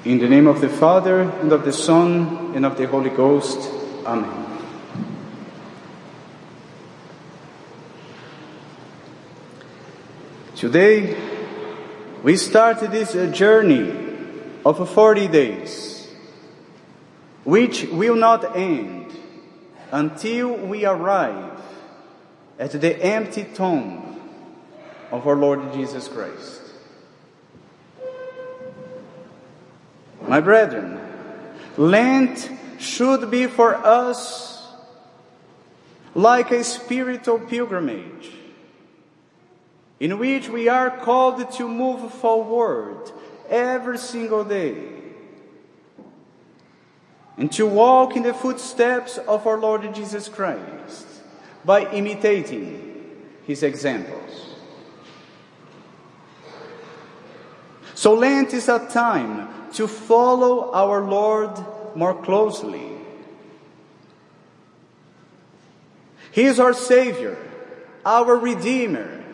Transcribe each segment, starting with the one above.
In the name of the Father, and of the Son, and of the Holy Ghost. Amen. Today, we start this journey of 40 days, which will not end until we arrive at the empty tomb of our Lord Jesus Christ. My brethren, Lent should be for us like a spiritual pilgrimage, in which we are called to move forward every single day and to walk in the footsteps of our Lord Jesus Christ by imitating His examples. So Lent is a time to follow our Lord more closely. He is our Savior, our Redeemer,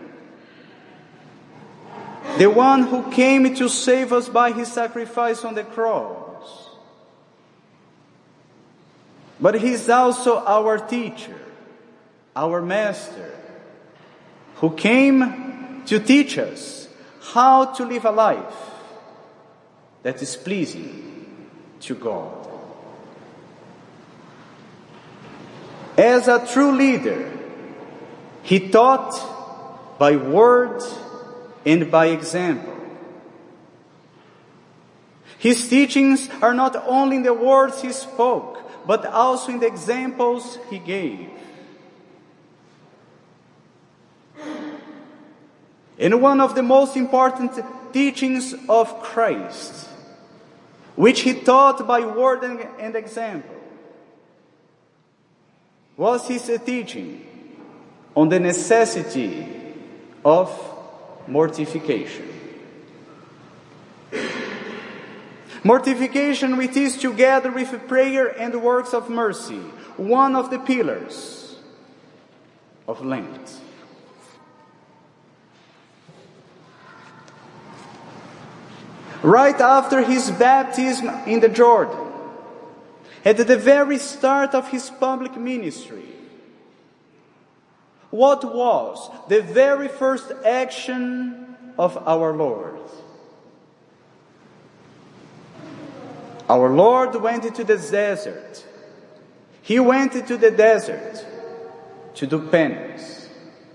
the one who came to save us by His sacrifice on the cross. But He is also our teacher, our Master, who came to teach us how to live a life that is pleasing to God. As a true leader, He taught by word and by example. His teachings are not only in the words He spoke, but also in the examples He gave. And one of the most important teachings of Christ, which He taught by word and example, was His teaching on the necessity of mortification. Mortification, which is together with prayer and works of mercy, one of the pillars of Lent. Right after His baptism in the Jordan, at the very start of His public ministry, what was the very first action of our Lord? Our Lord went into the desert. He went into the desert to do penance.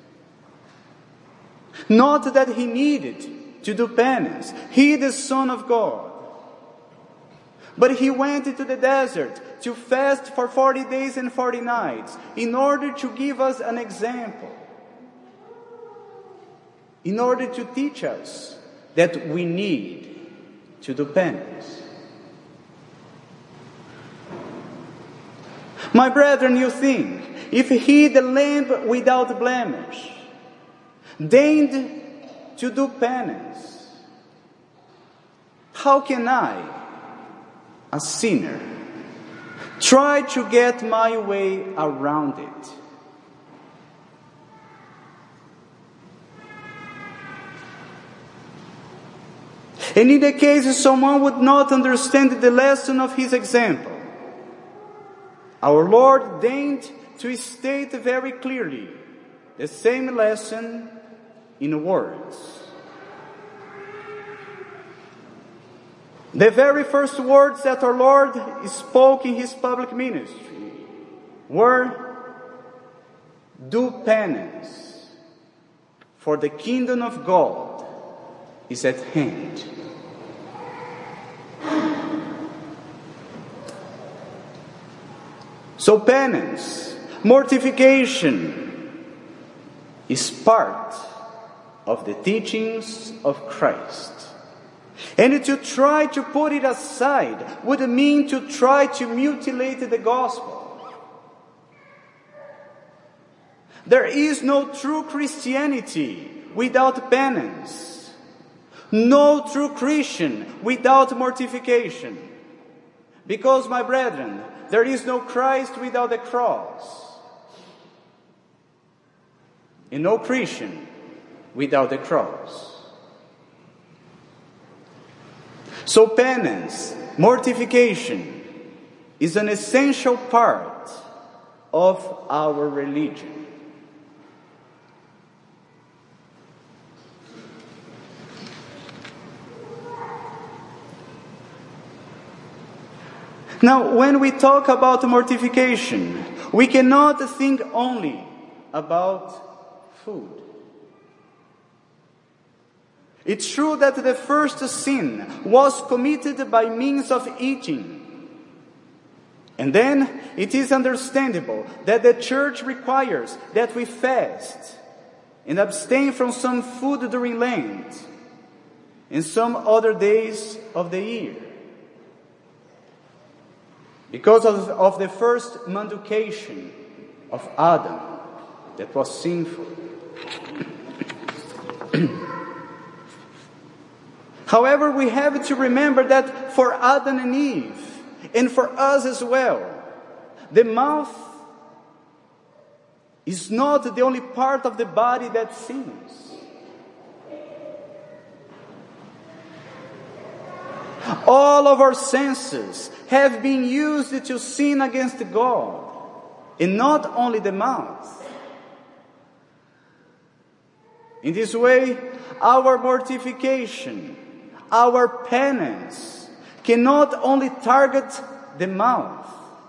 Not that He needed to do penance. He, the Son of God. But He went into the desert to fast for 40 days and 40 nights in order to give us an example. In order to teach us that we need to do penance. My brethren, you think, if He, the Lamb without blemish, deigned to do penance, how can I, a sinner, try to get my way around it? And in the case someone would not understand the lesson of His example, our Lord deigned to state very clearly the same lesson in words. The very first words that our Lord spoke in His public ministry were, "Do penance, for the kingdom of God is at hand." So penance, mortification, is part of the teachings of Christ. And to try to put it aside would mean to try to mutilate the gospel. There is no true Christianity without penance. No true Christian without mortification. Because, my brethren, there is no Christ without the cross. And no Christian without the cross. So penance, mortification, is an essential part of our religion. Now, when we talk about mortification, we cannot think only about food. It's true that the first sin was committed by means of eating. And then it is understandable that the church requires that we fast and abstain from some food during Lent and some other days of the year. Because of the first manducation of Adam that was sinful. However, we have to remember that for Adam and Eve, and for us as well, the mouth is not the only part of the body that sins. All of our senses have been used to sin against God, and not only the mouth. In this way, our mortification, our penance, cannot only target the mouth,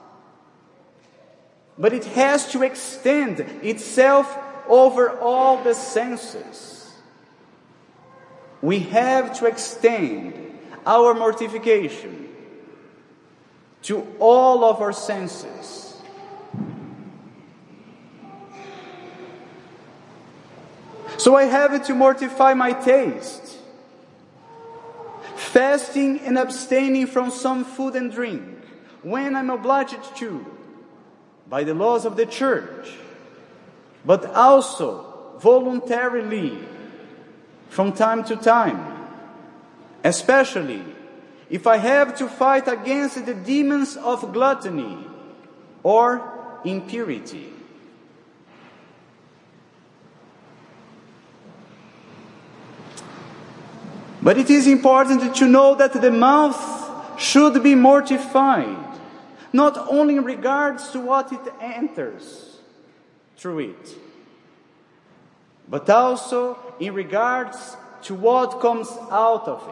but it has to extend itself over all the senses. We have to extend our mortification to all of our senses. So I have to mortify my taste, fasting and abstaining from some food and drink when I'm obliged to, by the laws of the church, but also voluntarily from time to time, especially if I have to fight against the demons of gluttony or impurity. But it is important to know that the mouth should be mortified, not only in regards to what it enters through it, but also in regards to what comes out of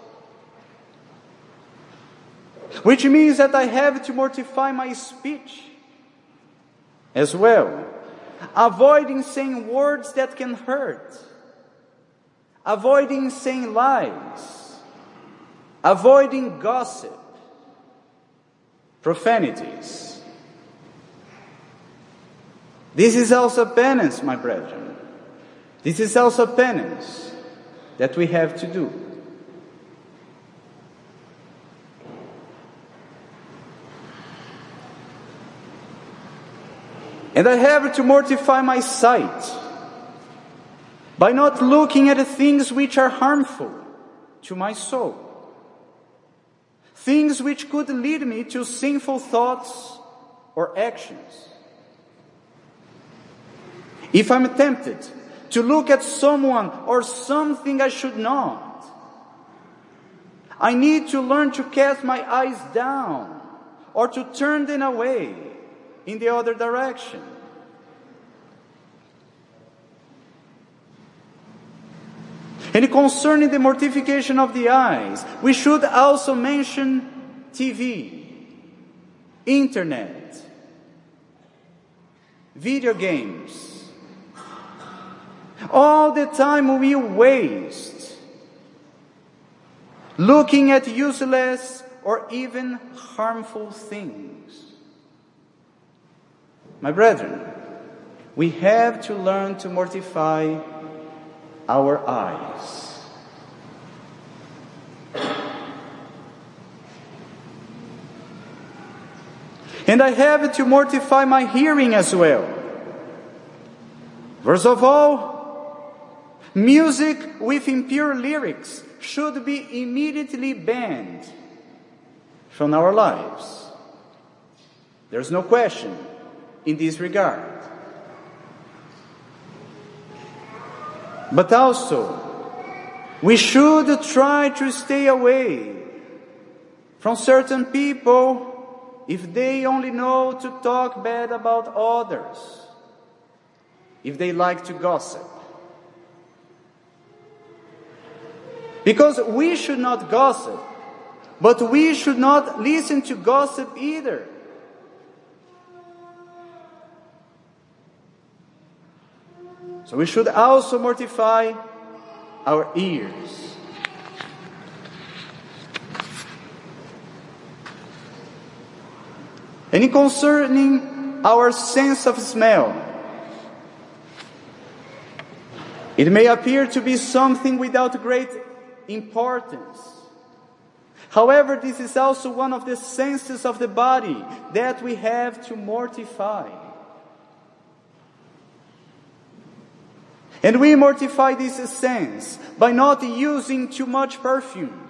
it. Which means that I have to mortify my speech as well, avoiding saying words that can hurt, avoiding saying lies, avoiding gossip, profanities. This is also penance, my brethren. This is also penance that we have to do. And I have to mortify my sight by not looking at the things which are harmful to my soul. Things which could lead me to sinful thoughts or actions. If I'm tempted to look at someone or something I should not, I need to learn to cast my eyes down or to turn them away in the other direction. And concerning the mortification of the eyes, we should also mention TV, internet, video games. All the time we waste looking at useless or even harmful things. My brethren, we have to learn to mortify our eyes. And I have to mortify my hearing as well. First of all, music with impure lyrics should be immediately banned from our lives. There's no question in this regard. But also, we should try to stay away from certain people if they only know to talk bad about others, if they like to gossip. Because we should not gossip, but we should not listen to gossip either. So we should also mortify our ears. And concerning our sense of smell, it may appear to be something without great importance. However, this is also one of the senses of the body that we have to mortify. And we mortify this sense by not using too much perfume.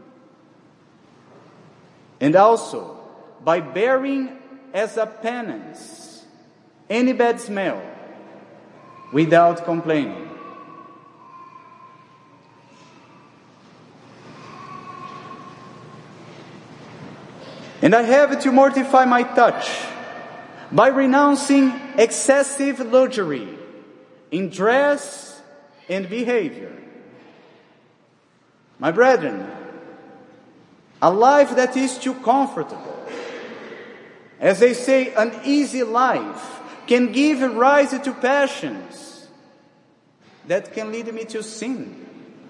And also by bearing as a penance any bad smell without complaining. And I have to mortify my touch by renouncing excessive luxury in dress and behavior. My brethren, a life that is too comfortable, as they say, an easy life, can give rise to passions that can lead me to sin.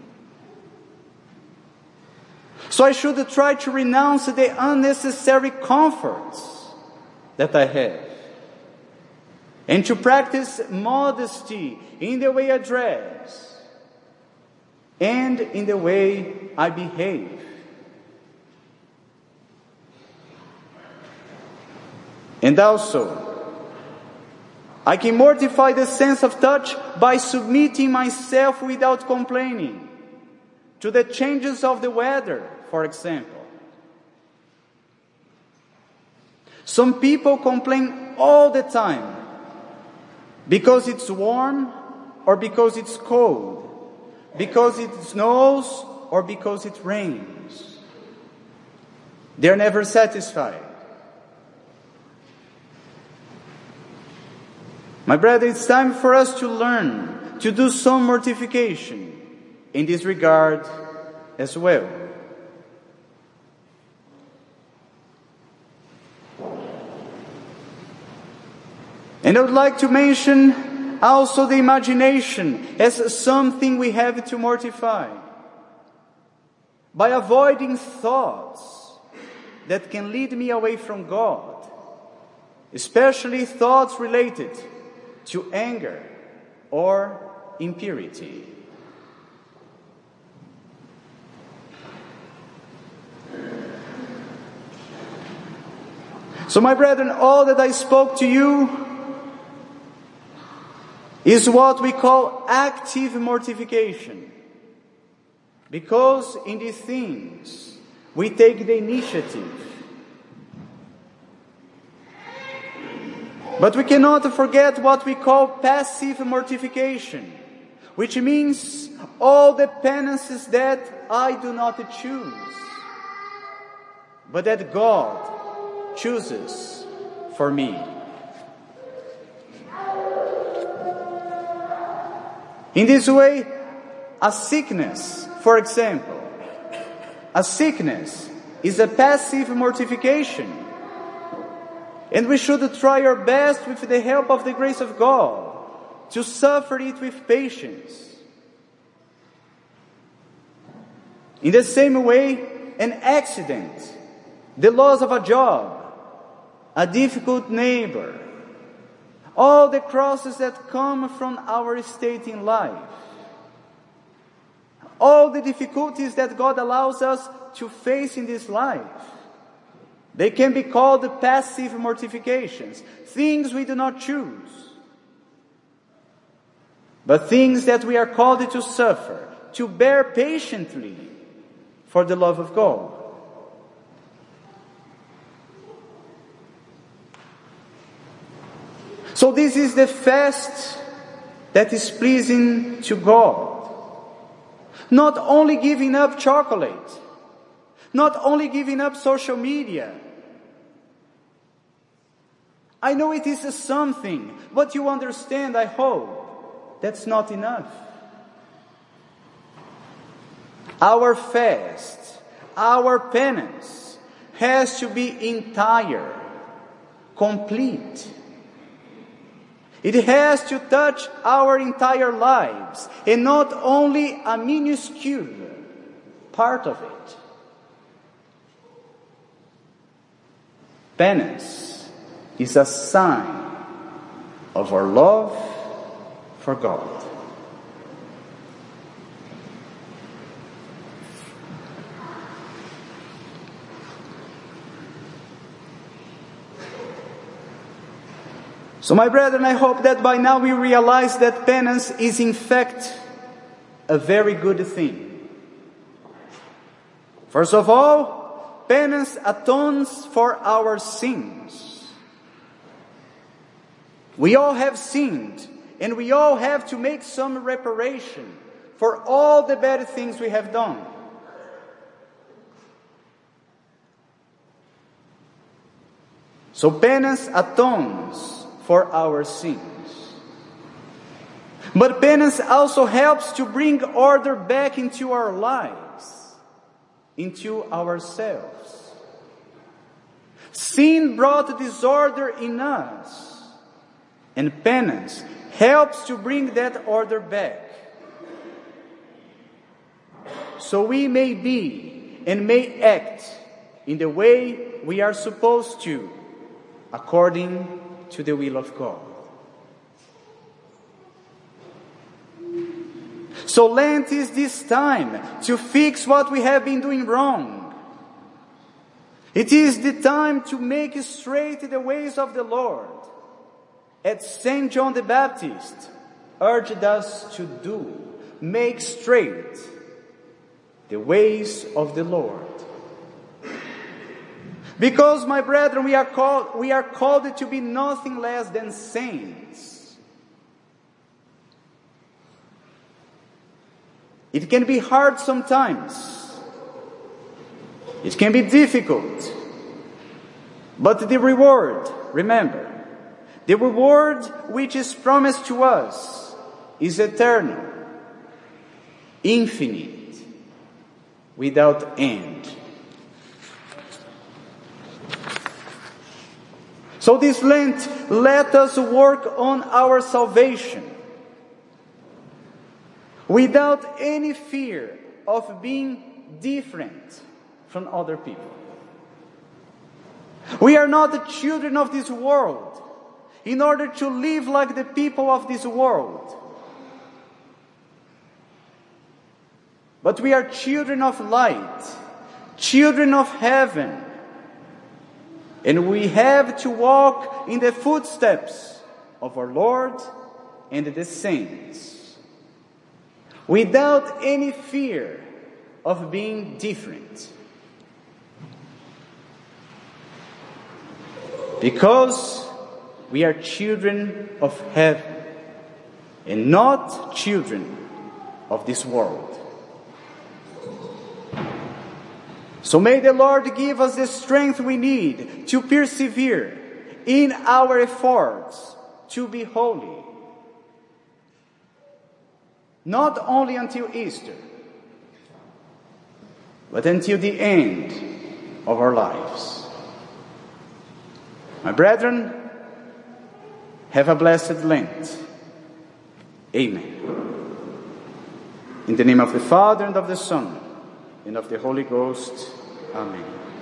So I should try to renounce the unnecessary comforts that I have, and to practice modesty in the way I dress and in the way I behave. And also, I can mortify the sense of touch by submitting myself without complaining to the changes of the weather, for example. Some people complain all the time because it's warm or because it's cold, because it snows or because it rains. They're never satisfied. My brother, it's time for us to learn to do some mortification in this regard as well. And I would like to mention also the imagination as something we have to mortify by avoiding thoughts that can lead me away from God, especially thoughts related to anger or impurity. So, my brethren, all that I spoke to you is what we call active mortification. Because in these things, we take the initiative. But we cannot forget what we call passive mortification, which means all the penances that I do not choose, but that God chooses for me. In this way, a sickness, for example, a sickness is a passive mortification. And we should try our best with the help of the grace of God to suffer it with patience. In the same way, an accident, the loss of a job, a difficult neighbor, all the crosses that come from our state in life, all the difficulties that God allows us to face in this life, they can be called passive mortifications, things we do not choose, but things that we are called to suffer, to bear patiently for the love of God. So this is the fast that is pleasing to God. Not only giving up chocolate, Not only giving up social media. I know it is something, but you understand, I hope, that's not enough. Our fast, our penance has to be entire, complete. It has to touch our entire lives and not only a minuscule part of it. Penance is a sign of our love for God. So my brethren, I hope that by now we realize that penance is in fact a very good thing. First of all, penance atones for our sins. We all have sinned, and we all have to make some reparation for all the bad things we have done. So penance atones for our sins. But penance also helps to bring order back into our lives, into ourselves. Sin brought disorder in us, and penance helps to bring that order back. So we may be and may act in the way we are supposed to, according to the will of God. So Lent is this time to fix what we have been doing wrong. It is the time to make straight the ways of the Lord, as St. John the Baptist urged us to do. Make straight the ways of the Lord. Because, my brethren, we are called to be nothing less than saints. It can be hard sometimes. It can be difficult. But the reward, remember, the reward which is promised to us is eternal, infinite, without end. So this Lent, let us work on our salvation without any fear of being different from other people. We are not the children of this world in order to live like the people of this world. But we are children of light, children of heaven. And we have to walk in the footsteps of our Lord and the saints, without any fear of being different. Because we are children of heaven and not children of this world. So may the Lord give us the strength we need to persevere in our efforts to be holy. Not only until Easter, but until the end of our lives. My brethren, have a blessed Lent. Amen. In the name of the Father, and of the Son, and of the Holy Ghost. Amen.